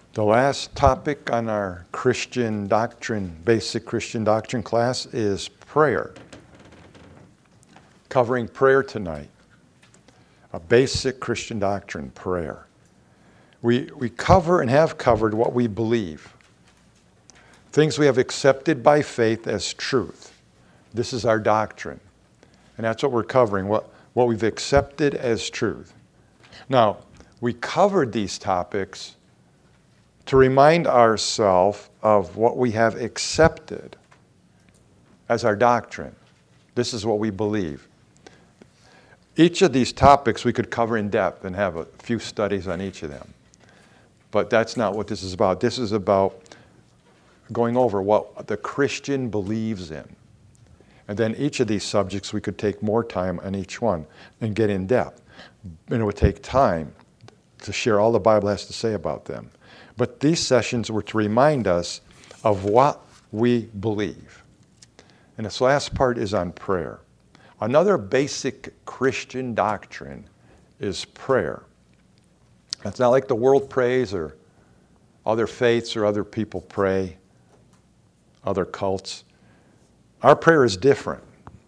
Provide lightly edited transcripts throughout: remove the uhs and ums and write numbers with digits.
The last topic on our Christian doctrine, basic Christian doctrine class is prayer. Covering prayer tonight. A basic Christian doctrine, prayer. We cover and have covered what we believe. Things we have accepted by faith as truth. This is our doctrine. And that's what we're covering, what we've accepted as truth. Now, we covered these topics to remind ourselves of what we have accepted as our doctrine. This is what we believe. Each of these topics we could cover in depth and have a few studies on each of them. But that's not what this is about. This is about going over what the Christian believes in. And then each of these subjects we could take more time on each one and get in depth. And it would take time to share all the Bible has to say about them. But these sessions were to remind us of what we believe. And this last part is on prayer. Another basic Christian doctrine is prayer. It's not like the world prays or other faiths or other people pray, other cults. Our prayer is different.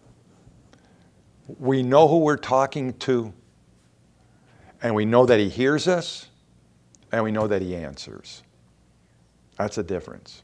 We know who we're talking to, and we know that He hears us, and we know that He answers. That's a difference.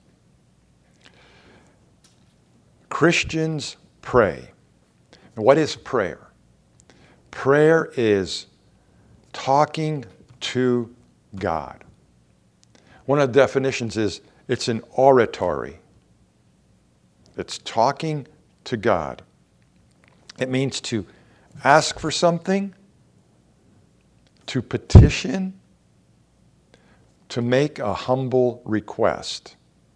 Christians pray. And what is prayer? Prayer is talking to God. One of the definitions is it's an oratory. It's talking to God. It means to ask for something, to petition, to make a humble request,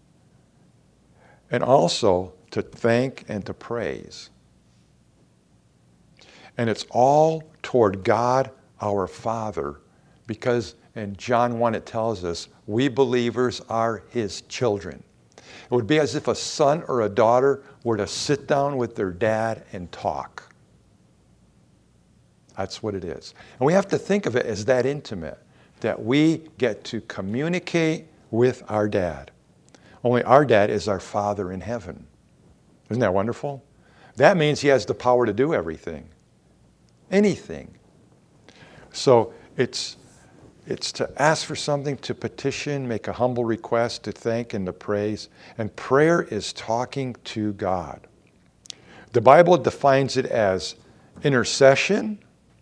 and also to thank and to praise. And it's all toward God our Father, because in John 1 it tells us we believers are His children. It would be as if a son or a daughter were to sit down with their dad and talk. That's what it is. And we have to think of it as that intimate, that we get to communicate with our dad. Only our dad is our Father in heaven. Isn't that wonderful? That means He has the power to do everything. Anything. So it's to ask for something, to petition, make a humble request, to thank and to praise. And prayer is talking to God. The Bible defines it as intercession,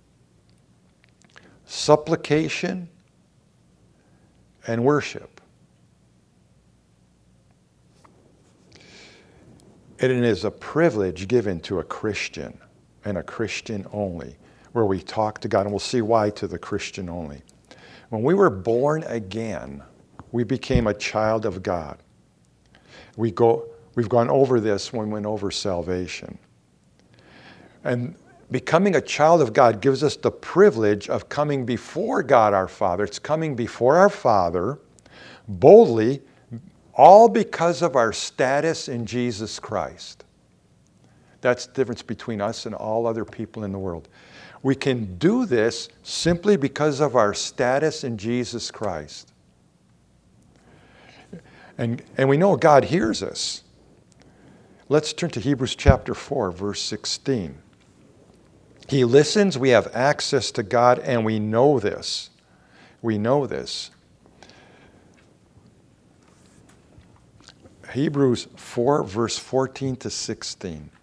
supplication, and worship. And it is a privilege given to a Christian, and a Christian only, where we talk to God, and we'll see why to the Christian only. When we were born again, we became a child of God. We've gone over this when we went over salvation. And becoming a child of God gives us the privilege of coming before God our Father. It's coming before our Father boldly, all because of our status in Jesus Christ. That's the difference between us and all other people in the world. We can do this simply because of our status in Jesus Christ. And we know God hears us. Let's turn to Hebrews chapter 4, verse 16. He listens, we have access to God, and we know this. We know this. Hebrews 4, verse 14 to 16.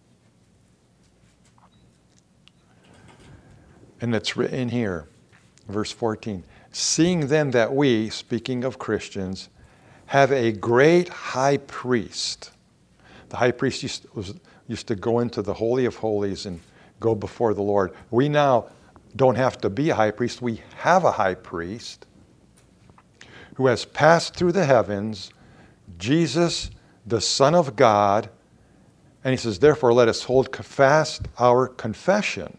And it's written here, verse 14. Seeing then that we, speaking of Christians, have a great high priest. The high priest used to go into the Holy of Holies and go before the Lord. We now don't have to be a high priest. We have a high priest who has passed through the heavens, Jesus, the Son of God. And he says, therefore, let us hold fast our confession.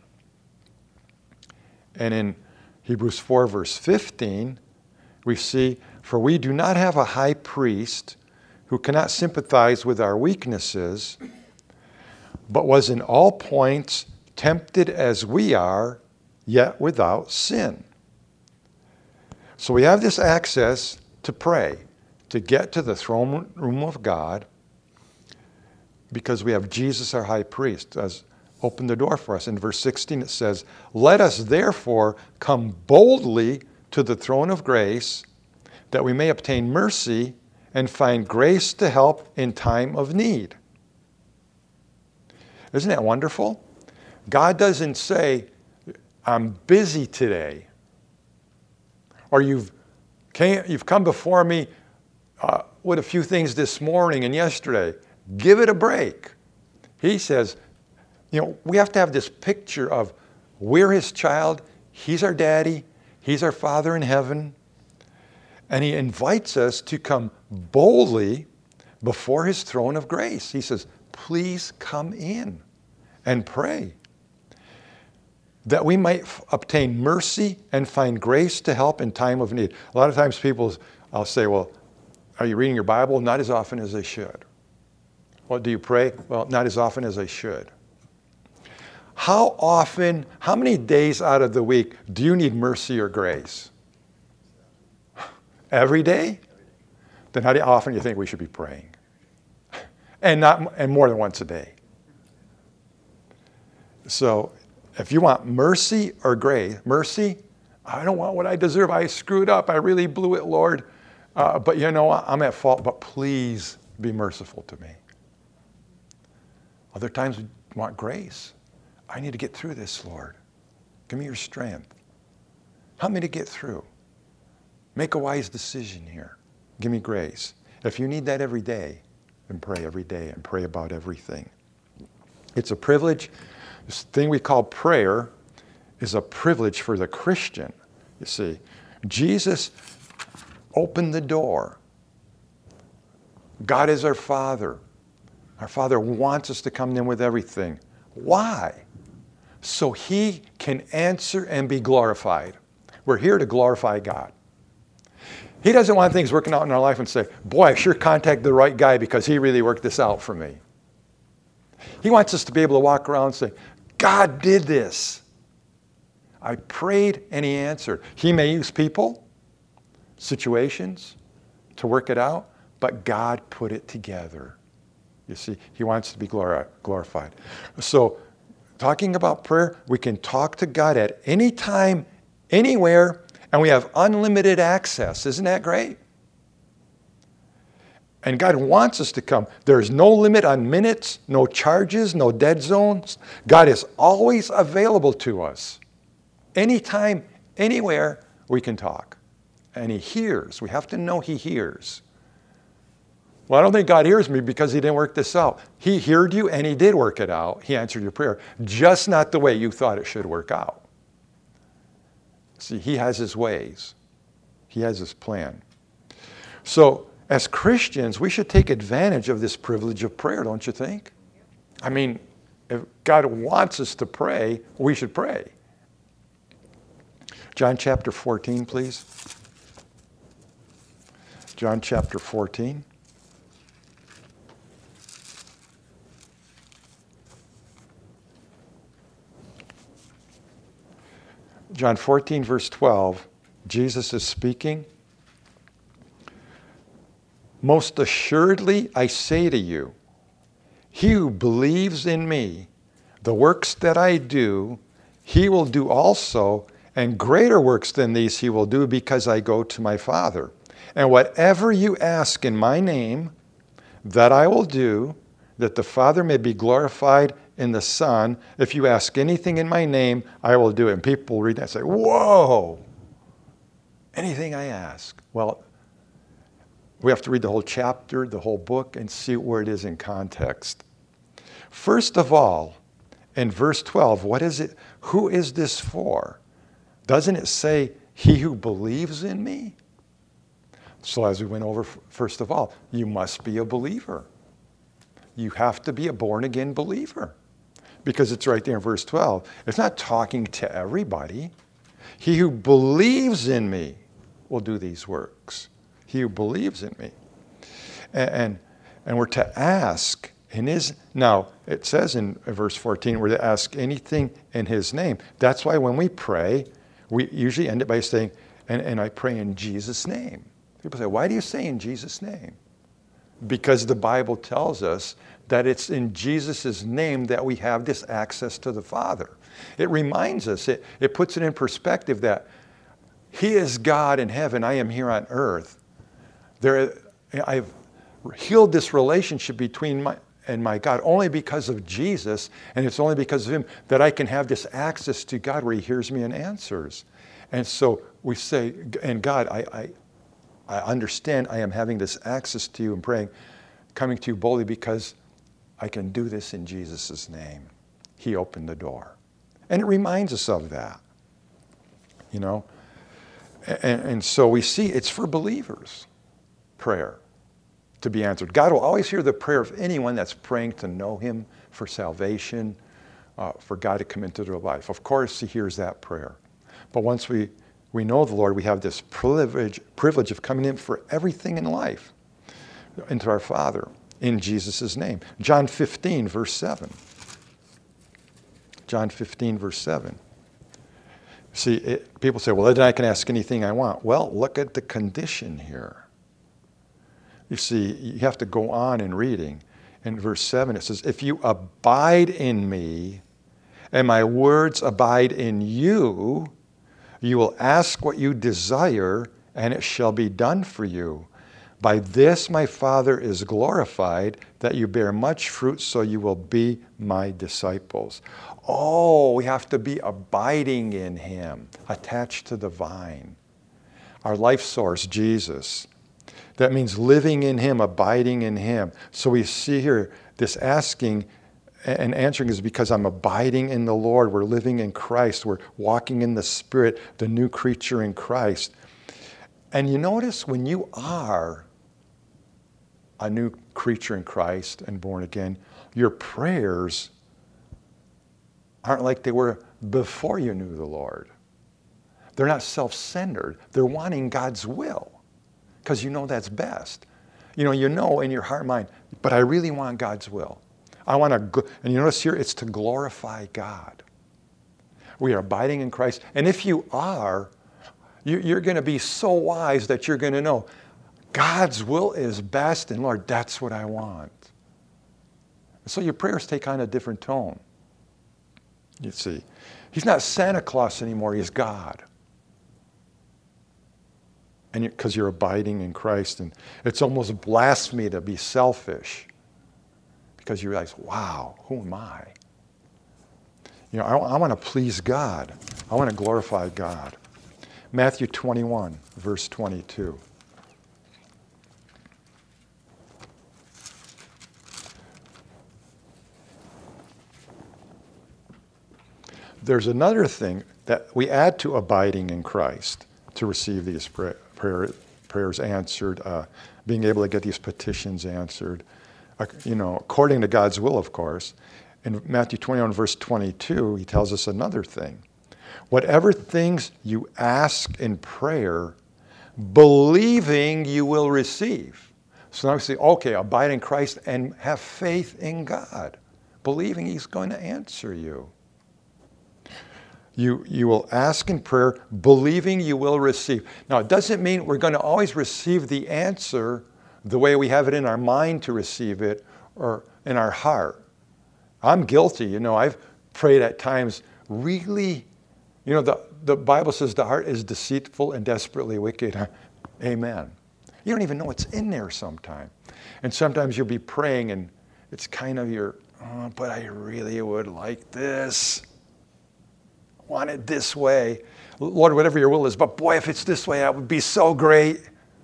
And in Hebrews 4, verse 15, we see, for we do not have a high priest who cannot sympathize with our weaknesses, but was in all points tempted as we are, yet without sin. So we have this access to pray, to get to the throne room of God, because we have Jesus, our high priest, has opened the door for us. In verse 16 it says, "Let us therefore come boldly to the throne of grace, that we may obtain mercy and find grace to help in time of need." Isn't that wonderful? God doesn't say, "I'm busy today," or you've come before me with a few things this morning and yesterday. Give it a break. He says, we have to have this picture of we're his child, he's our daddy, he's our Father in heaven, and he invites us to come boldly before his throne of grace. He says, please come in and pray, that we might obtain mercy and find grace to help in time of need. A lot of times I'll say, well, are you reading your Bible? Not as often as I should. Well, do you pray? Well, not as often as I should. How many days out of the week do you need mercy or grace? Every day? Then how often do you think we should be praying? And more than once a day. So if you want mercy or grace, mercy, I don't want what I deserve. I screwed up. I really blew it, Lord. But you know what? I'm at fault, but please be merciful to me. Other times we want grace. I need to get through this, Lord. Give me your strength. Help me to get through. Make a wise decision here. Give me grace. If you need that every day, then pray every day and pray about everything. It's a privilege. This thing we call prayer is a privilege for the Christian. You see, Jesus opened the door. God is our Father. Our Father wants us to come in with everything. Why? So he can answer and be glorified. We're here to glorify God. He doesn't want things working out in our life and say, boy, I sure contacted the right guy because he really worked this out for me. He wants us to be able to walk around and say, God did this. I prayed and he answered. He may use people, situations to work it out, but God put it together. You see, he wants to be glorified. So, talking about prayer, we can talk to God at any time, anywhere, and we have unlimited access. Isn't that great? And God wants us to come. There's no limit on minutes, no charges, no dead zones. God is always available to us. Anytime, anywhere, we can talk. And he hears. We have to know he hears. Well, I don't think God hears me because he didn't work this out. He heard you and he did work it out. He answered your prayer, just not the way you thought it should work out. See, he has his ways. He has his plan. So, as Christians, we should take advantage of this privilege of prayer, don't you think? I mean, if God wants us to pray, we should pray. John chapter 14, please. John chapter 14. John 14, verse 12, Jesus is speaking. Most assuredly, I say to you, he who believes in me, the works that I do, he will do also, and greater works than these he will do, because I go to my Father. And whatever you ask in my name, that I will do, that the Father may be glorified in the Son. If you ask anything in my name, I will do it. And people read that and say, whoa, anything I ask. Well, we have to read the whole chapter, the whole book, and see where it is in context. First of all, in verse 12, what is it? Who is this for? Doesn't it say, he who believes in me? So as we went over, first of all, you must be a believer. You have to be a born-again believer. Because it's right there in verse 12. It's not talking to everybody. He who believes in me will do these works. He who believes in me. And we're to ask in his, now it says in verse 14, we're to ask anything in his name. That's why when we pray, we usually end it by saying, and I pray in Jesus' name. People say, why do you say in Jesus' name? Because the Bible tells us that it's in Jesus' name that we have this access to the Father. It reminds us, it puts it in perspective that He is God in heaven, I am here on earth. I've healed this relationship between my God only because of Jesus, and it's only because of Him that I can have this access to God where He hears me and answers. And so we say, and God, I understand I am having this access to you and praying, coming to you boldly because I can do this in Jesus' name. He opened the door. And it reminds us of that, you know. And so we see it's for believers, prayer, to be answered. God will always hear the prayer of anyone that's praying to know Him for salvation, for God to come into their life. Of course, He hears that prayer. But once we know the Lord, we have this privilege of coming in for everything in life, into our Father, in Jesus' name. John 15, verse 7. John 15, verse 7. See, people say, well, then I can ask anything I want. Well, look at the condition here. You see, you have to go on in reading. In verse 7, it says, if you abide in me, and my words abide in you, you will ask what you desire, and it shall be done for you. By this my Father is glorified, that you bear much fruit, so you will be my disciples. Oh, we have to be abiding in Him, attached to the vine. Our life source, Jesus. That means living in Him, abiding in Him. So we see here this asking and answering is because I'm abiding in the Lord. We're living in Christ. We're walking in the Spirit, the new creature in Christ. And you notice when you are a new creature in Christ and born again, your prayers aren't like they were before you knew the Lord. They're not self-centered. They're wanting God's will because you know that's best. You know in your heart and mind, but I really want God's will. I want to, and you notice here, it's to glorify God. We are abiding in Christ. And if you are, you're going to be so wise that you're going to know God's will is best, and Lord, that's what I want. So your prayers take on a different tone. You see, He's not Santa Claus anymore, He's God. And because you're abiding in Christ, and it's almost blasphemy to be selfish because you realize, wow, who am I? I want to please God. I want to glorify God. Matthew 21, verse 22. There's another thing that we add to abiding in Christ to receive these prayers answered, being able to get these petitions answered, according to God's will, of course. In Matthew 21, verse 22, He tells us another thing. Whatever things you ask in prayer, believing you will receive. So now we say, okay, abide in Christ and have faith in God, believing He's going to answer you. You will ask in prayer, believing you will receive. Now, it doesn't mean we're going to always receive the answer the way we have it in our mind to receive it or in our heart. I'm guilty. I've prayed at times really, the Bible says the heart is deceitful and desperately wicked. Amen. You don't even know what's in there sometimes. And sometimes you'll be praying and it's kind of but I really would like this. Want it this way. Lord, whatever your will is, but boy, if it's this way, that would be so great.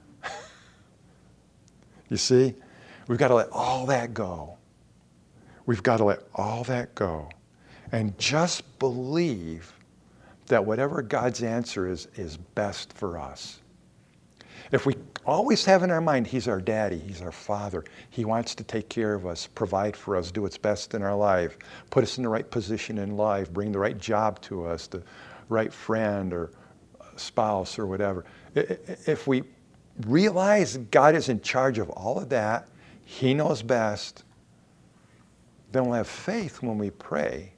You see, we've got to let all that go. We've got to let all that go and just believe that whatever God's answer is best for us. If we always have in our mind, He's our daddy, He's our Father, He wants to take care of us, provide for us, do what's best in our life, put us in the right position in life, bring the right job to us, the right friend or spouse or whatever. If we realize God is in charge of all of that, He knows best, then we'll have faith when we pray.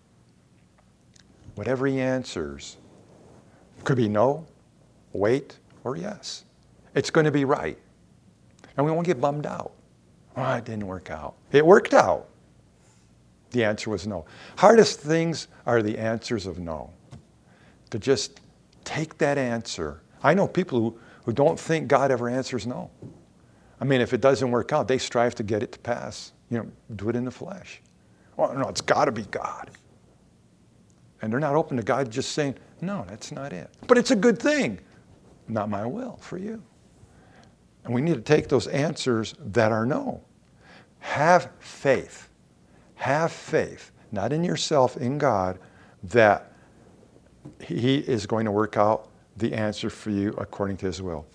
Whatever He answers, could be no, wait, or yes. It's going to be right. And we won't get bummed out. Oh, it didn't work out. It worked out. The answer was no. Hardest things are the answers of no. To just take that answer. I know people who don't think God ever answers no. I mean, if it doesn't work out, they strive to get it to pass. Do it in the flesh. Well, no, it's got to be God. And they're not open to God just saying, no, that's not it. But it's a good thing. Not my will for you. And we need to take those answers that are no. Have faith. Have faith, not in yourself, in God, that He is going to work out the answer for you according to His will.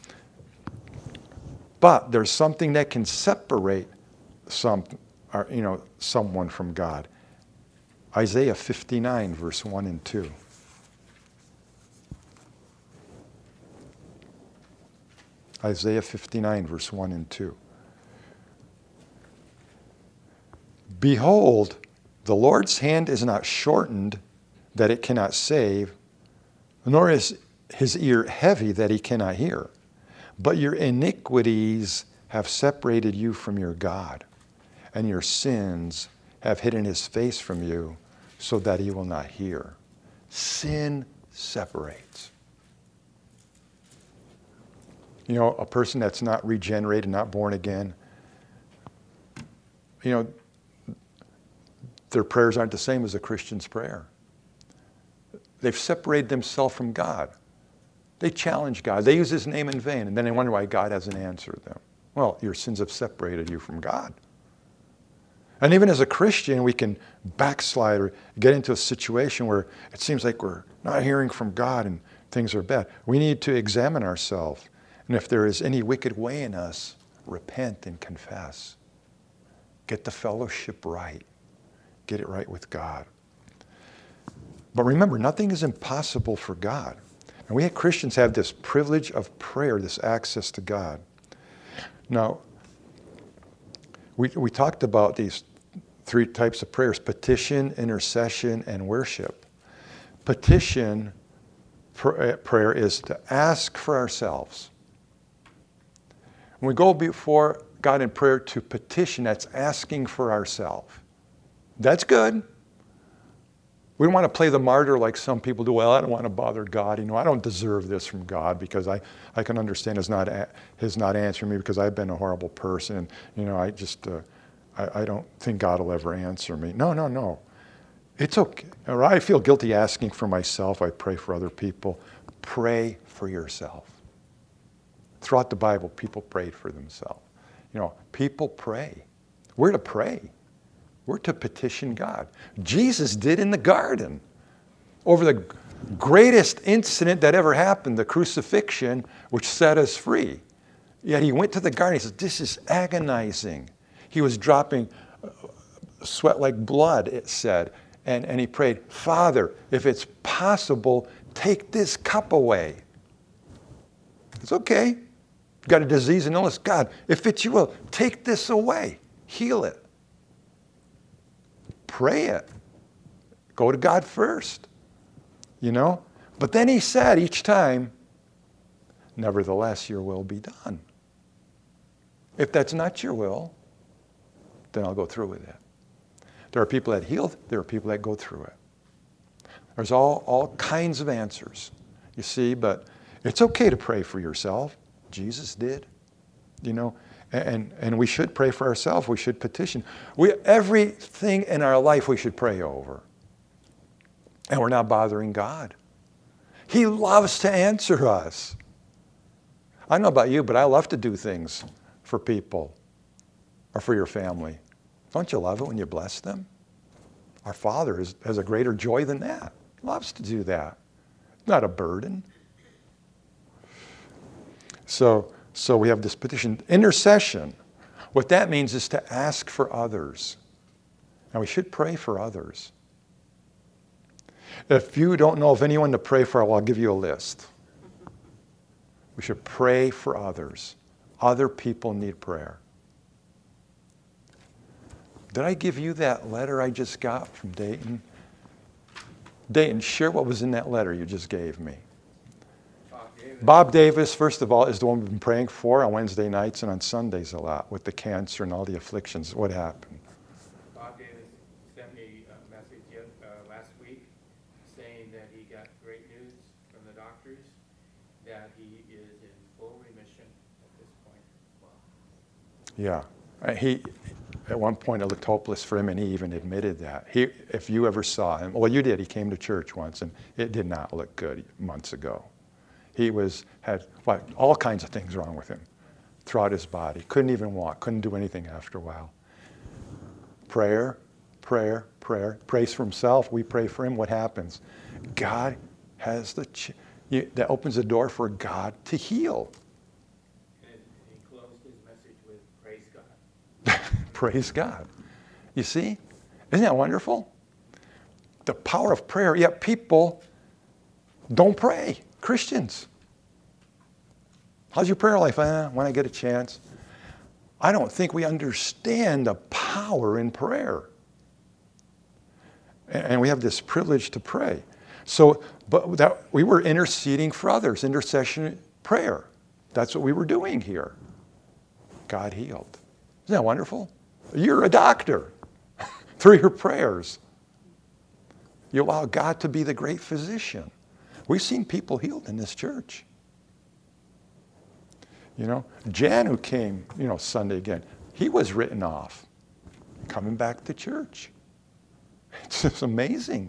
But there's something that can separate someone from God. Isaiah 59, verse 1 and 2. Isaiah 59, verse 1 and 2. Behold, the Lord's hand is not shortened that it cannot save, nor is His ear heavy that He cannot hear. But your iniquities have separated you from your God, and your sins have hidden His face from you so that He will not hear. Sin separates. A person that's not regenerated, not born again, their prayers aren't the same as a Christian's prayer. They've separated themselves from God. They challenge God. They use His name in vain, and then they wonder why God hasn't answered them. Well, your sins have separated you from God. And even as a Christian, we can backslide or get into a situation where it seems like we're not hearing from God and things are bad. We need to examine ourselves. And if there is any wicked way in us, repent and confess. Get the fellowship right. Get it right with God. But remember, nothing is impossible for God. And we Christians have this privilege of prayer, this access to God. Now, we talked about these three types of prayers: petition, intercession, and worship. Petition prayer is to ask for ourselves. When we go before God in prayer to petition, that's asking for ourselves. That's good. We don't want to play the martyr like some people do. Well, I don't want to bother God. I don't deserve this from God because I can understand His not answering me because I've been a horrible person. And, I don't think God will ever answer me. No. It's okay. Or I feel guilty asking for myself. I pray for other people. Pray for yourself. Throughout the Bible, people prayed for themselves. People pray. We're to pray. We're to petition God. Jesus did in the garden over the greatest incident that ever happened, the crucifixion, which set us free. Yet He went to the garden. He said, this is agonizing. He was dropping sweat like blood, it said. And He prayed, Father, if it's possible, take this cup away. It's okay. You've got a disease and illness. God, if it's your will, take this away. Heal it. Pray it. Go to God first. But then He said each time, nevertheless, your will be done. If that's not your will, then I'll go through with it. There are people that healed. There are people that go through it. There's all kinds of answers, you see, but it's okay to pray for yourself. Jesus did, and we should pray for ourselves. We should petition. Everything in our life we should pray over. And we're not bothering God. He loves to answer us. I don't know about you, but I love to do things for people or for your family. Don't you love it when you bless them? Our Father has a greater joy than that. He loves to do that. Not a burden. So we have this petition. Intercession. What that means is to ask for others. And we should pray for others. If you don't know of anyone to pray for, I'll give you a list. We should pray for others. Other people need prayer. Did I give you that letter I just got from Dayton? Dayton, share what was in that letter you just gave me. I gave Bob Davis, first of all, is the one we've been praying for on Wednesday nights and on Sundays a lot with the cancer and all the afflictions. What happened? Bob Davis sent me a message last week saying that he got great news from the doctors, that he is in full remission at this point. Wow. Yeah. At one point, it looked hopeless for him, and he even admitted that. If you ever saw him, well, you did. He came to church once, and it did not look good months ago. He had all kinds of things wrong with him throughout his body. Couldn't even walk. Couldn't do anything after a while. Prayer, prayer, prayer. Prays for himself. We pray for him. What happens? God has that opens the door for God to heal. And he closed his message with praise God. Praise God. You see? Isn't that wonderful? The power of prayer. Yet people don't pray. Christians. How's your prayer life? When I get a chance. I don't think we understand the power in prayer. And we have this privilege to pray. We were interceding for others, intercession prayer. That's what we were doing here. God healed. Isn't that wonderful? You're a doctor through your prayers. You allow God to be the great physician. We've seen people healed in this church. Jan, who came, Sunday again, he was written off, coming back to church. It's just amazing.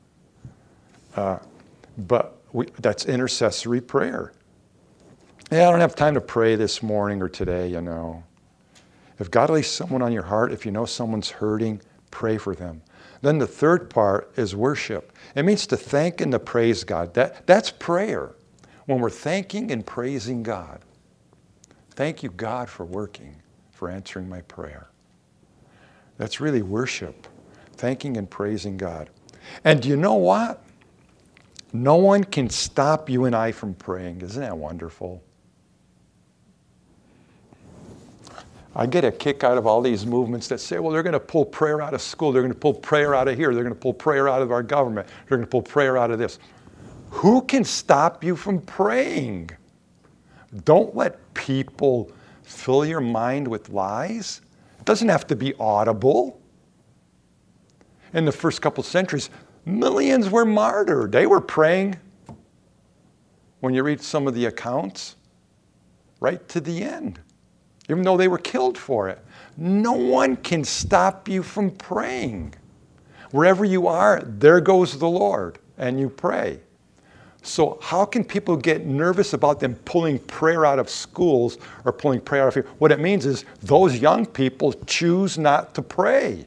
That's intercessory prayer. Yeah, I don't have time to pray this morning or today, If God lays someone on your heart, if you know someone's hurting, pray for them. Then the third part is worship. It means to thank and to praise God. That's prayer. When we're thanking and praising God. Thank you, God, for working, for answering my prayer. That's really worship. Thanking and praising God. And do you know what? No one can stop you and I from praying. Isn't that wonderful? I get a kick out of all these movements that say, well, they're going to pull prayer out of school. They're going to pull prayer out of here. They're going to pull prayer out of our government. They're going to pull prayer out of this. Who can stop you from praying? Don't let people fill your mind with lies. It doesn't have to be audible. In the first couple centuries, millions were martyred. They were praying, when you read some of the accounts, right to the end. Even though they were killed for it. No one can stop you from praying. Wherever you are, there goes the Lord, and you pray. So how can people get nervous about them pulling prayer out of schools or pulling prayer out of here? What it means is those young people choose not to pray.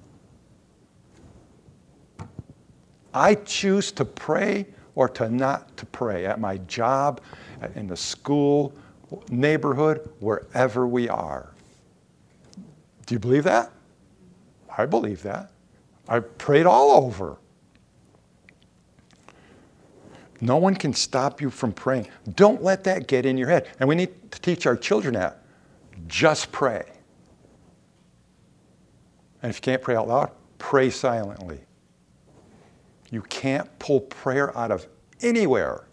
I choose to pray or to not to pray at my job, in the school, neighborhood, wherever we are. Do you believe that? I believe that. I prayed all over. No one can stop you from praying. Don't let that get in your head. And we need to teach our children that. Just pray. And if you can't pray out loud, pray silently. You can't pull prayer out of anywhere.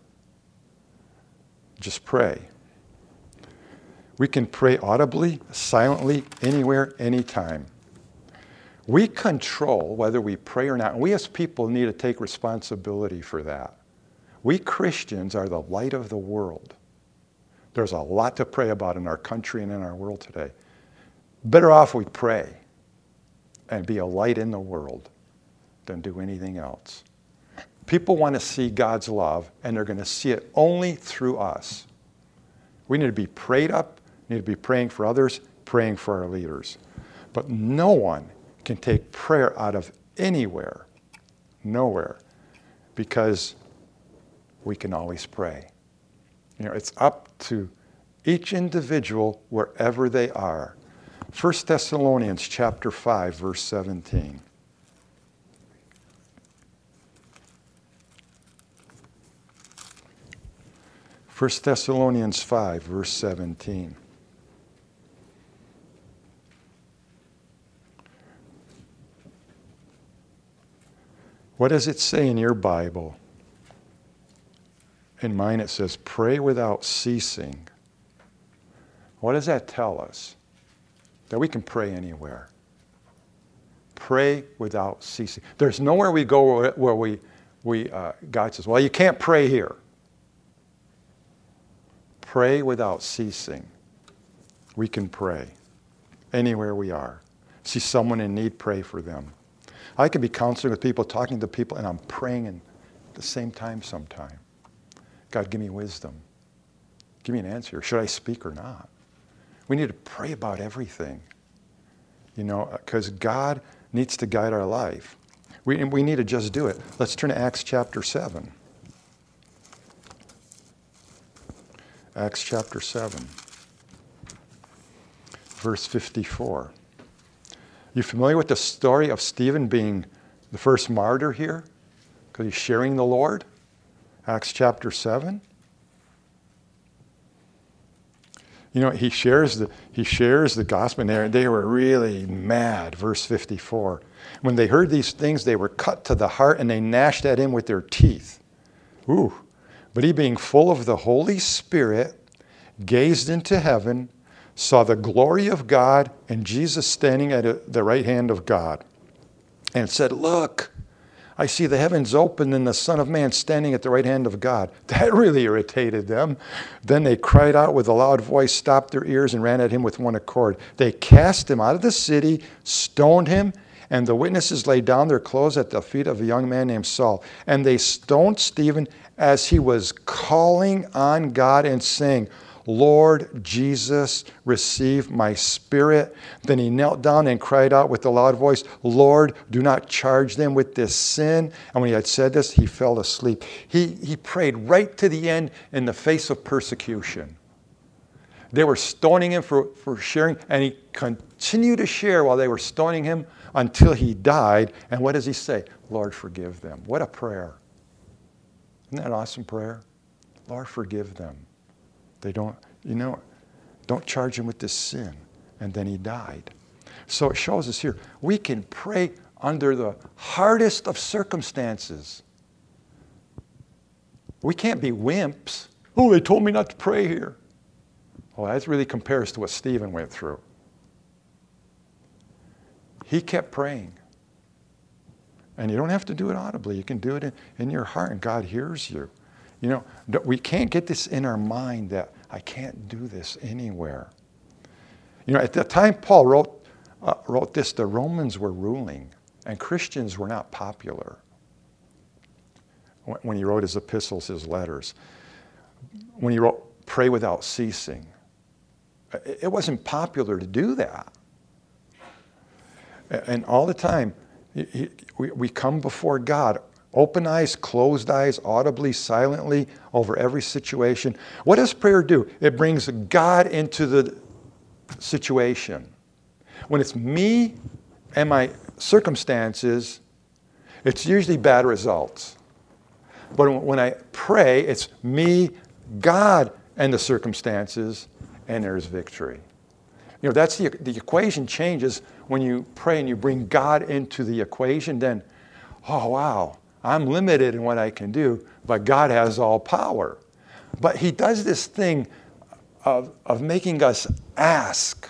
Just pray. We can pray audibly, silently, anywhere, anytime. We control whether we pray or not. And we as people need to take responsibility for that. We Christians are the light of the world. There's a lot to pray about in our country and in our world today. Better off we pray and be a light in the world than do anything else. People want to see God's love, and they're going to see it only through us. We need to be prayed up, need to be praying for others, praying for our leaders. But no one can take prayer out of anywhere, nowhere, because we can always pray. It's up to each individual wherever they are. 1 Thessalonians chapter 5, verse 17. 1 Thessalonians 5, verse 17. What does it say in your Bible? in mine it says, pray without ceasing. What does that tell us? That we can pray anywhere. Pray without ceasing. There's nowhere we go where God says, well, you can't pray here. Pray without ceasing. We can pray anywhere we are. See someone in need, pray for them. I can be counseling with people, talking to people, and I'm praying at the same time sometime. God, give me wisdom. Give me an answer. Should I speak or not? We need to pray about everything, because God needs to guide our life. We need to just do it. Let's turn to Acts chapter 7. Acts chapter 7, verse 54. You familiar with the story of Stephen being the first martyr here? Because he's sharing the Lord? Acts chapter 7. He shares the gospel there, and they were really mad. Verse 54. When they heard these things, they were cut to the heart, and they gnashed at him with their teeth. Ooh. But he, being full of the Holy Spirit, gazed into heaven, saw the glory of God, and Jesus standing at the right hand of God, and said, look, I see the heavens open and the Son of Man standing at the right hand of God. That really irritated them. Then they cried out with a loud voice, stopped their ears, and ran at him with one accord. They cast him out of the city, stoned him, and the witnesses laid down their clothes at the feet of a young man named Saul. And they stoned Stephen as he was calling on God and saying, Lord Jesus, receive my spirit. Then he knelt down and cried out with a loud voice, Lord, do not charge them with this sin. And when he had said this, he fell asleep. He prayed right to the end in the face of persecution. They were stoning him for sharing, and he continued to share while they were stoning him until he died. And what does he say? Lord, forgive them. What a prayer. Isn't that an awesome prayer? Lord, forgive them. They don't charge him with this sin. And then he died. So it shows us here, we can pray under the hardest of circumstances. We can't be wimps. Oh, they told me not to pray here. Well, that really compares to what Stephen went through. He kept praying. And you don't have to do it audibly. You can do it in your heart, and God hears you. We can't get this in our mind that I can't do this anywhere. At the time Paul wrote this, the Romans were ruling, and Christians were not popular. When he wrote his epistles, his letters, when he wrote, pray without ceasing, it wasn't popular to do that. And all the time, we come before God, open eyes, closed eyes, audibly, silently, over every situation. What does prayer do? It brings God into the situation. When it's me and my circumstances, it's usually bad results. But when I pray, it's me, God, and the circumstances, and there's victory. That's the equation changes when you pray and you bring God into the equation. Then, oh wow, I'm limited in what I can do, but God has all power. But he does this thing of making us ask.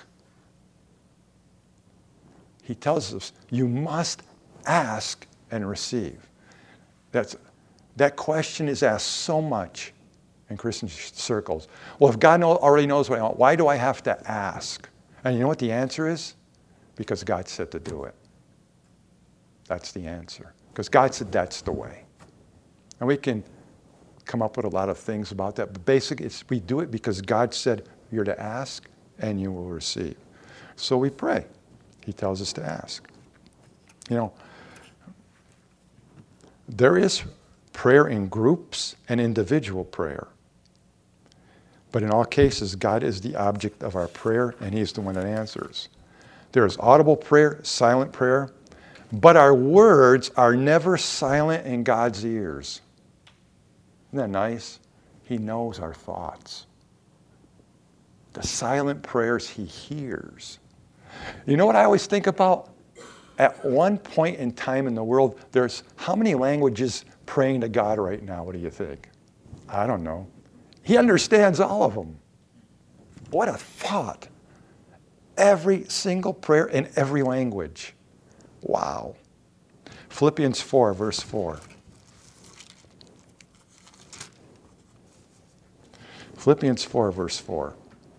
He tells us, you must ask and receive. That question is asked so much in Christian circles. Well, if God already knows what I want, why do I have to ask? And you know what the answer is? Because God said to do it. That's the answer. Because God said that's the way. And we can come up with a lot of things about that. But basically, we do it because God said you're to ask and you will receive. So we pray. He tells us to ask. There is prayer in groups and individual prayer. But in all cases, God is the object of our prayer, and he's the one that answers. There is audible prayer, silent prayer, but our words are never silent in God's ears. Isn't that nice? He knows our thoughts. The silent prayers he hears. You know what I always think about? At one point in time in the world, there's how many languages praying to God right now? What do you think? I don't know. He understands all of them. What a thought. Every single prayer in every language. Wow. Philippians 4, verse 4. Philippians 4, verse 4.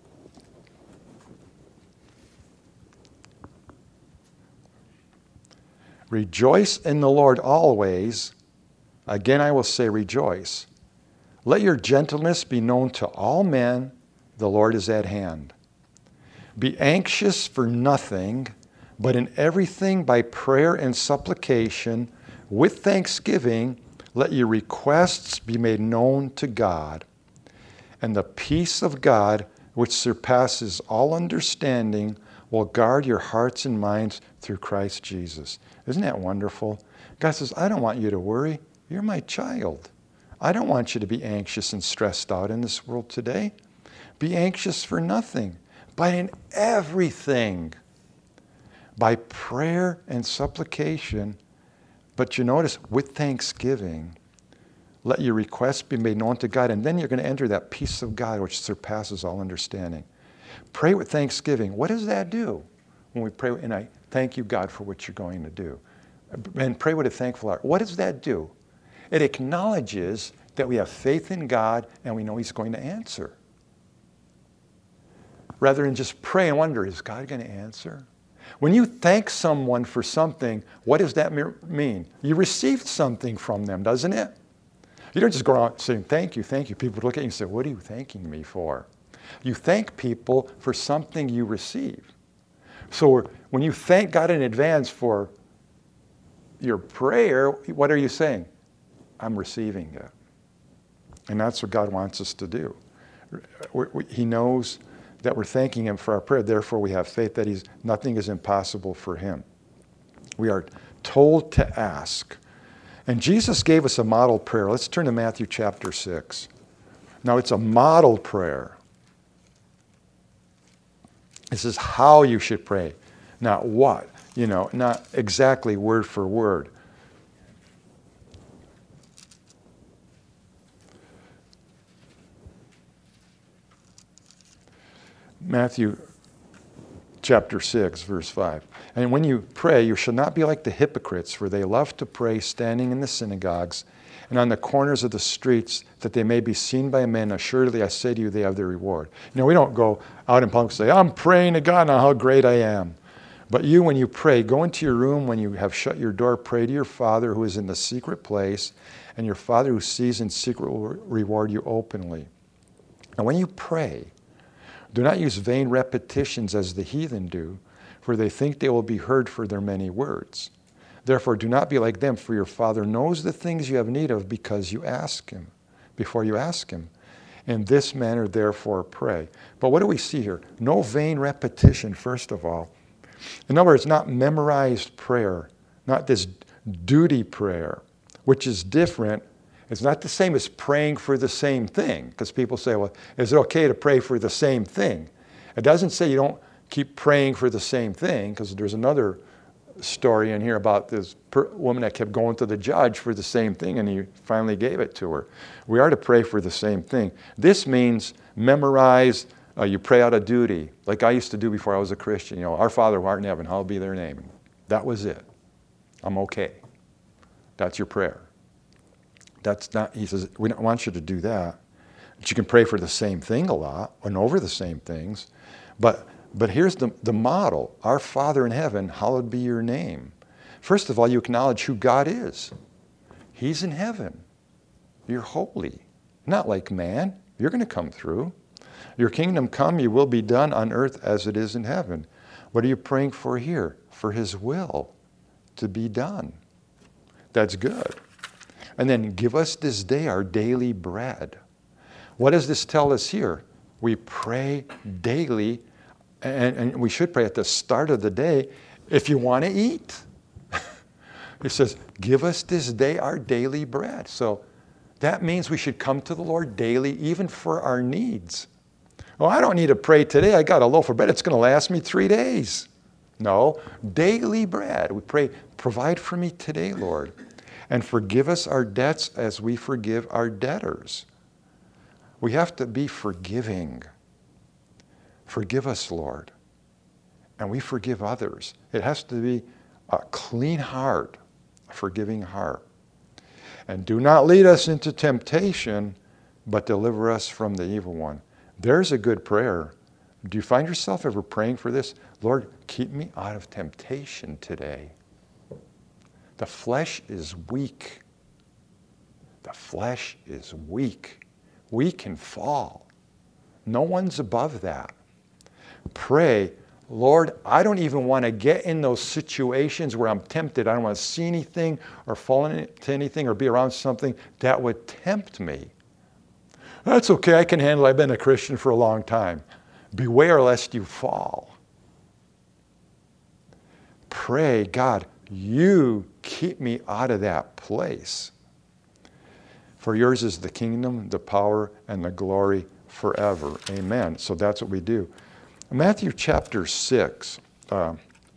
Rejoice in the Lord always. Again, I will say rejoice. Let your gentleness be known to all men. The Lord is at hand. Be anxious for nothing, but in everything by prayer and supplication, with thanksgiving, let your requests be made known to God. And the peace of God, which surpasses all understanding, will guard your hearts and minds through Christ Jesus. Isn't that wonderful? God says, I don't want you to worry. You're my child. I don't want you to be anxious and stressed out in this world today. Be anxious for nothing, but in everything, by prayer and supplication. But you notice, with thanksgiving, let your requests be made known to God. And then you're going to enter that peace of God which surpasses all understanding. Pray with thanksgiving. What does that do? When we pray, and I thank you, God, for what you're going to do. And pray with a thankful heart. What does that do? It acknowledges that we have faith in God and we know He's going to answer. Rather than just pray and wonder, is God going to answer? When you thank someone for something, what does that mean? You received something from them, doesn't it? You don't just go around saying, thank you, thank you. People look at you and say, what are you thanking me for? You thank people for something you receive. So when you thank God in advance for your prayer, what are you saying? I'm receiving it. And that's what God wants us to do. He knows that we're thanking Him for our prayer. Therefore, we have faith that nothing is impossible for Him. We are told to ask. And Jesus gave us a model prayer. Let's turn to Matthew chapter 6. Now, it's a model prayer. This is how you should pray, not what. Not exactly word for word. Matthew chapter 6, verse 5. And when you pray, you shall not be like the hypocrites, for they love to pray standing in the synagogues and on the corners of the streets, that they may be seen by men. Assuredly, I say to you, they have their reward. We don't go out in public and say, I'm praying to God now how great I am. But you, when you pray, go into your room when you have shut your door, pray to your Father who is in the secret place, and your Father who sees in secret will reward you openly. And when you pray, do not use vain repetitions as the heathen do, for they think they will be heard for their many words. Therefore, do not be like them, for your Father knows the things you have need of before you ask Him. In this manner, therefore, pray. But what do we see here? No vain repetition, first of all. In other words, not memorized prayer, not this duty prayer, which is different. It's not the same as praying for the same thing, because people say, well, is it okay to pray for the same thing? It doesn't say you don't keep praying for the same thing, because there's another story in here about this woman that kept going to the judge for the same thing, and he finally gave it to her. We are to pray for the same thing. This means memorize. You pray out of duty, like I used to do before I was a Christian. Our Father who art in heaven, hallowed be thy name. That was it. I'm okay. That's your prayer. That's not, he says, we don't want you to do that. But you can pray for the same thing a lot and over the same things. But here's the model. Our Father in heaven, hallowed be your name. First of all, you acknowledge who God is. He's in heaven. You're holy. Not like man. You're going to come through. Your kingdom come, your will be done on earth as it is in heaven. What are you praying for here? For His will to be done. That's good. And then give us this day our daily bread. What does this tell us here? We pray daily, and we should pray at the start of the day if you want to eat. It says, give us this day our daily bread. So that means we should come to the Lord daily, even for our needs. Oh, I don't need to pray today. I got a loaf of bread. It's going to last me 3 days. No, daily bread. We pray, provide for me today, Lord. And forgive us our debts as we forgive our debtors. We have to be forgiving. Forgive us, Lord. And we forgive others. It has to be a clean heart, a forgiving heart. And do not lead us into temptation, but deliver us from the evil one. There's a good prayer. Do you find yourself ever praying for this? Lord, keep me out of temptation today. The flesh is weak. The flesh is weak. We can fall. No one's above that. Pray, Lord, I don't even want to get in those situations where I'm tempted. I don't want to see anything or fall into anything or be around something that would tempt me. That's okay, I can handle it. I've been a Christian for a long time. Beware lest you fall. Pray, God, you keep me out of that place. For yours is the kingdom, the power, and the glory forever. Amen. So that's what we do. Matthew chapter 7,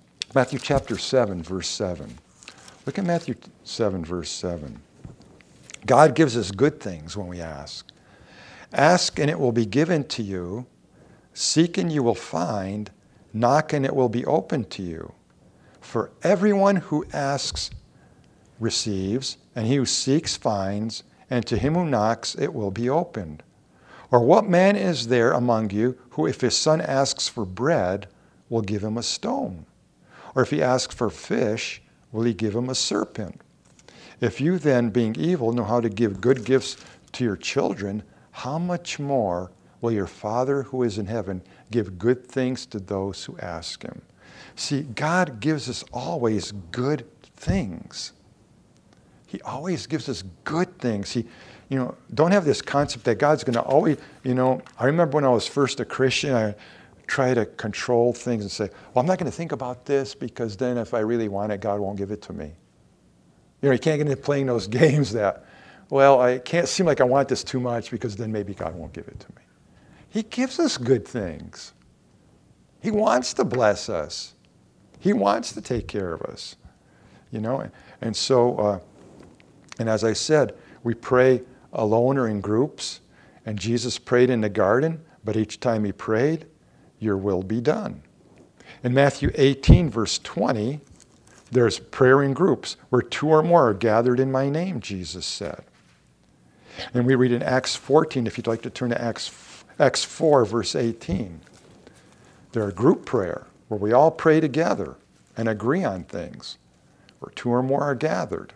verse 7. Look at Matthew 7, verse 7. God gives us good things when we ask. Ask and it will be given to you. Seek and you will find. Knock and it will be opened to you. For everyone who asks receives, and he who seeks finds, and to him who knocks it will be opened. Or what man is there among you who, if his son asks for bread, will give him a stone? Or if he asks for fish, will he give him a serpent? If you then, being evil, know how to give good gifts to your children, how much more will your Father who is in heaven give good things to those who ask him? See, God gives us always good things. He always gives us good things. Don't have this concept that God's going to always, I remember when I was first a Christian, I tried to control things and say, well, I'm not going to think about this because then if I really want it, God won't give it to me. You can't get into playing those games that, well, I can't seem like I want this too much because then maybe God won't give it to me. He gives us good things. He wants to bless us. He wants to take care of us. And so, and as I said, we pray alone or in groups. And Jesus prayed in the garden, but each time he prayed, your will be done. In Matthew 18, verse 20, there's prayer in groups where two or more are gathered in my name, Jesus said. And we read in Acts 14, if you'd like to turn to Acts 4, verse 18. There's a group prayer where we all pray together and agree on things, where two or more are gathered.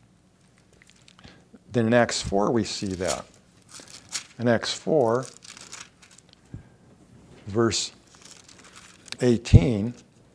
Then in Acts 4, we see that. In Acts 4, verse 18,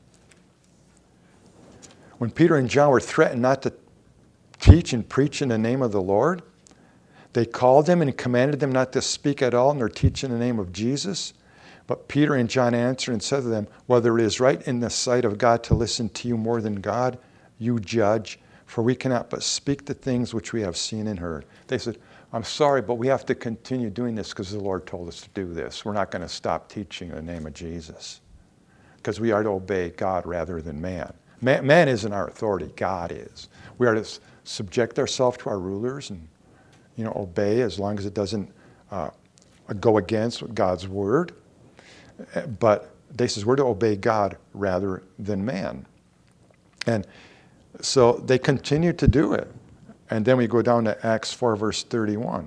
when Peter and John were threatened not to teach and preach in the name of the Lord, they called them and commanded them not to speak at all nor teach in the name of Jesus. But Peter and John answered and said to them, whether it is right in the sight of God to listen to you more than God, you judge. For we cannot but speak the things which we have seen and heard. They said, I'm sorry, but we have to continue doing this because the Lord told us to do this. We're not going to stop teaching in the name of Jesus because we are to obey God rather than man. Man isn't our authority. God is. We are to subject ourselves to our rulers and obey as long as it doesn't go against God's word. But they says we're to obey God rather than man. And so they continued to do it. And then we go down to Acts 4, verse 31.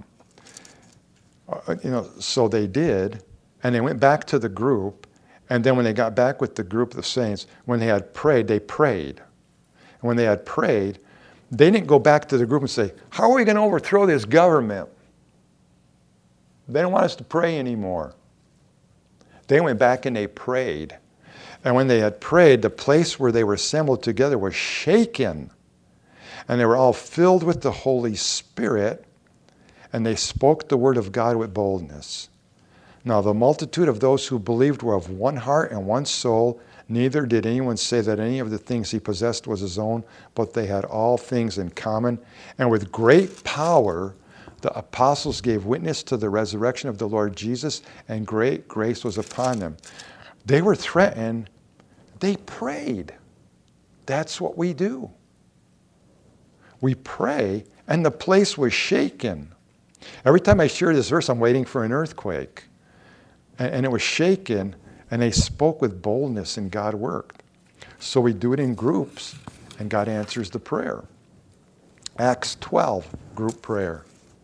So they did, and they went back to the group. And then when they got back with the group of the saints, when they had prayed, they prayed. And when they had prayed, they didn't go back to the group and say, how are we going to overthrow this government? They don't want us to pray anymore. They went back and they prayed. And when they had prayed, the place where they were assembled together was shaken. And they were all filled with the Holy Spirit, and they spoke the word of God with boldness. Now the multitude of those who believed were of one heart and one soul. Neither did anyone say that any of the things he possessed was his own, but they had all things in common. And with great power, the apostles gave witness to the resurrection of the Lord Jesus, and great grace was upon them. They were threatened. They prayed. That's what we do. We pray, and the place was shaken. Every time I share this verse, I'm waiting for an earthquake. And it was shaken, and they spoke with boldness, and God worked. So we do it in groups, and God answers the prayer. Acts 12, group prayer.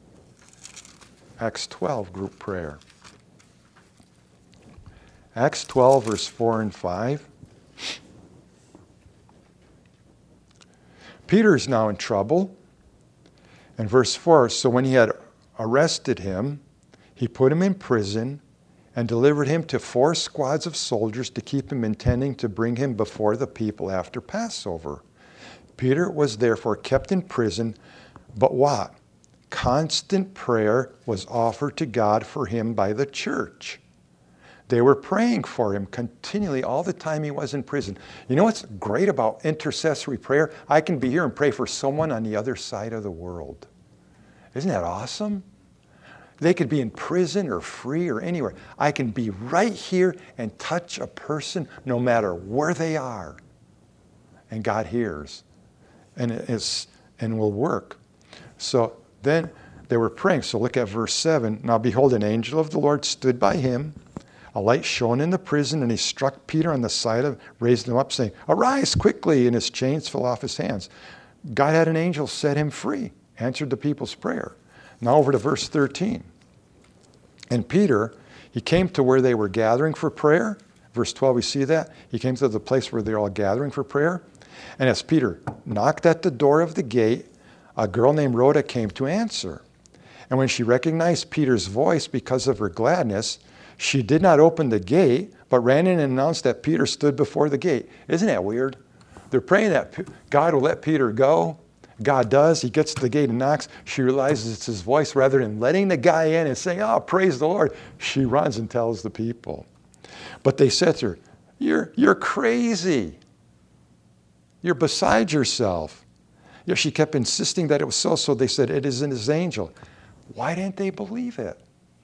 Acts 12, group prayer. Acts 12, verse 4 and 5. Peter is now in trouble. And verse 4, so when he had arrested him, he put him in prison and delivered him to 4 squads of soldiers to keep him, intending to bring him before the people after Passover. Peter was therefore kept in prison, but what? Constant prayer was offered to God for him by the church. They were praying for him continually all the time he was in prison. You know what's great about intercessory prayer? I can be here and pray for someone on the other side of the world. Isn't that awesome? They could be in prison or free or anywhere. I can be right here and touch a person no matter where they are. And God hears and will work. So then they were praying. So look at verse 7. Now behold, an angel of the Lord stood by him. A light shone in the prison, and he struck Peter on the side, raised him up, saying, "Arise quickly," and his chains fell off his hands. God had an angel set him free, answered the people's prayer. Now over to verse 13. And Peter, he came to where they were gathering for prayer. Verse 12, we see that. He came to the place where they're all gathering for prayer. And as Peter knocked at the door of the gate, a girl named Rhoda came to answer. And when she recognized Peter's voice because of her gladness, she did not open the gate, but ran in and announced that Peter stood before the gate. Isn't that weird? They're praying that God will let Peter go. God does. He gets to the gate and knocks. She realizes it's his voice. Rather than letting the guy in and saying, "Oh, praise the Lord," she runs and tells the people. But they said to her, You're crazy. You're beside yourself. Yeah, she kept insisting that it was so. So they said, "It isn't his angel." Why didn't they believe it?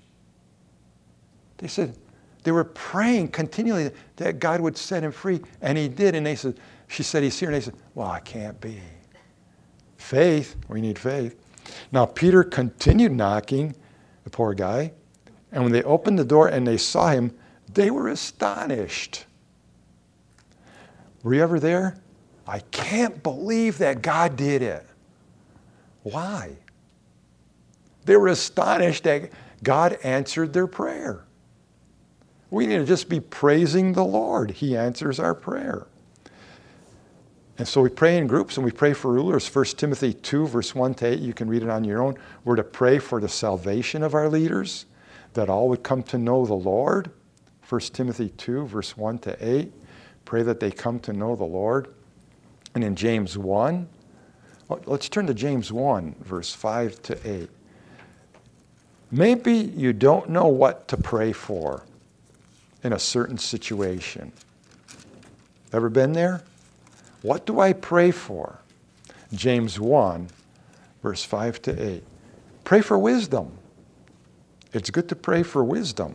They said, they were praying continually that God would set him free, and he did. And she said, "He's here." And they said, "Well, it can't be." Faith, we need faith. Now Peter continued knocking, the poor guy, and when they opened the door and they saw him, they were astonished. Were you ever there? I can't believe that God did it. Why? They were astonished that God answered their prayer. We need to just be praising the Lord. He answers our prayer. And so we pray in groups and we pray for rulers. 1 Timothy 2, verse 1 to 8, you can read it on your own. We're to pray for the salvation of our leaders, that all would come to know the Lord. 1 Timothy 2, verse 1 to 8, pray that they come to know the Lord. And in James 1, let's turn to James 1, verse 5 to 8. Maybe you don't know what to pray for in a certain situation. Ever been there? What do I pray for? James 1, verse 5 to 8. Pray for wisdom. It's good to pray for wisdom.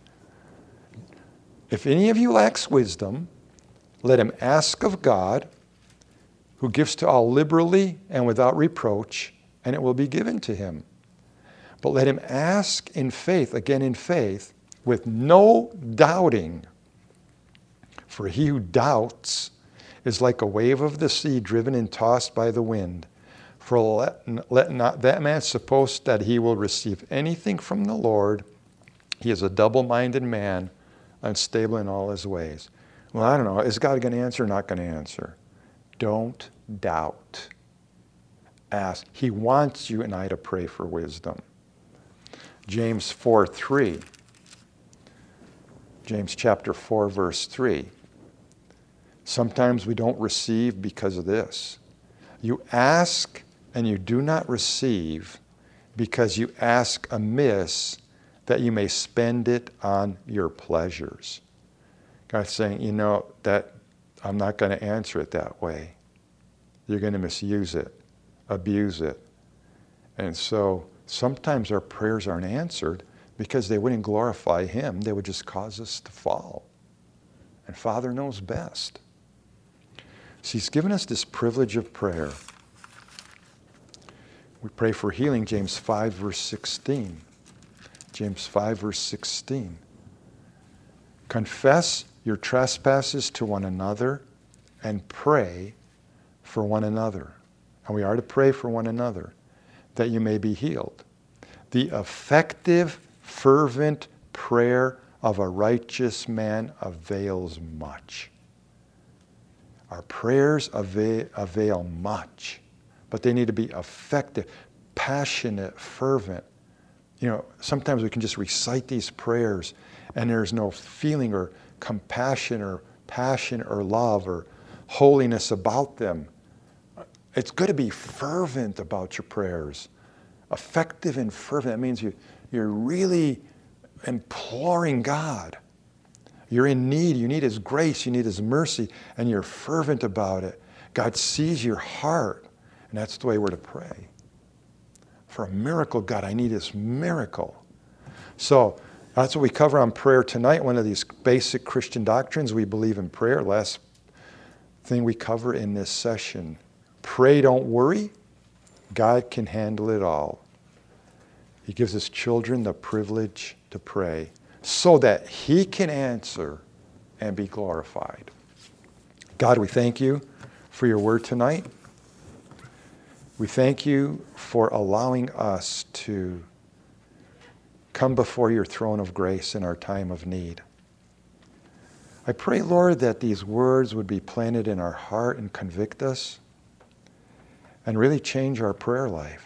If any of you lacks wisdom, let him ask of God, who gives to all liberally and without reproach, and it will be given to him. But let him ask in faith, again in faith, with no doubting. For he who doubts is like a wave of the sea driven and tossed by the wind. For let not that man suppose that he will receive anything from the Lord. He is a double-minded man, unstable in all his ways. Well, I don't know. Is God going to answer or not going to answer? Don't doubt. Ask. He wants you and I to pray for wisdom. James 4:3. James chapter 4, verse 3. Sometimes we don't receive because of this. You ask and you do not receive because you ask amiss, that you may spend it on your pleasures. God's saying, you know, that I'm not going to answer it that way. You're going to misuse it, abuse it. And so sometimes our prayers aren't answered because they wouldn't glorify Him. They would just cause us to fall. And Father knows best. So He's given us this privilege of prayer. We pray for healing, James 5, verse 16. James 5, verse 16. Confess your trespasses to one another and pray for one another. And we are to pray for one another, that you may be healed. The effective, fervent prayer of a righteous man avails much. Our prayers avail much, but they need to be effective, passionate, fervent. You know, sometimes we can just recite these prayers and there's no feeling or compassion or passion or love or holiness about them. It's good to be fervent about your prayers. Effective and fervent. That means you're really imploring God. You're in need. You need His grace. You need His mercy. And you're fervent about it. God sees your heart. And that's the way we're to pray. For a miracle, God, I need this miracle. So that's what we cover on prayer tonight. One of these basic Christian doctrines. We believe in prayer. Last thing we cover in this session. Pray, don't worry. God can handle it all. He gives His children the privilege to pray so that He can answer and be glorified. God, we thank You for Your word tonight. We thank You for allowing us to come before Your throne of grace in our time of need. I pray, Lord, that these words would be planted in our heart and convict us and really change our prayer life.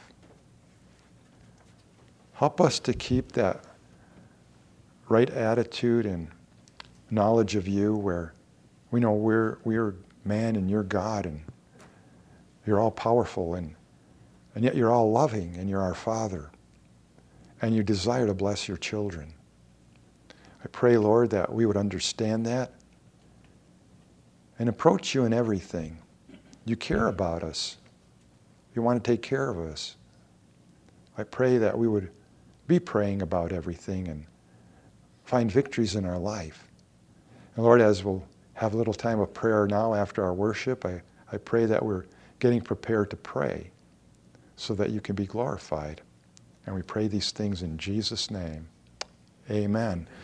Help us to keep that right attitude and knowledge of You where we know we're man and You're God and You're all powerful and yet You're all loving and You're our Father and You desire to bless Your children. I pray, Lord, that we would understand that and approach You in everything. You care about us. You want to take care of us. I pray that we would be praying about everything and find victories in our life. And Lord, as we'll have a little time of prayer now after our worship, I pray that we're getting prepared to pray so that You can be glorified. And we pray these things in Jesus' name. Amen.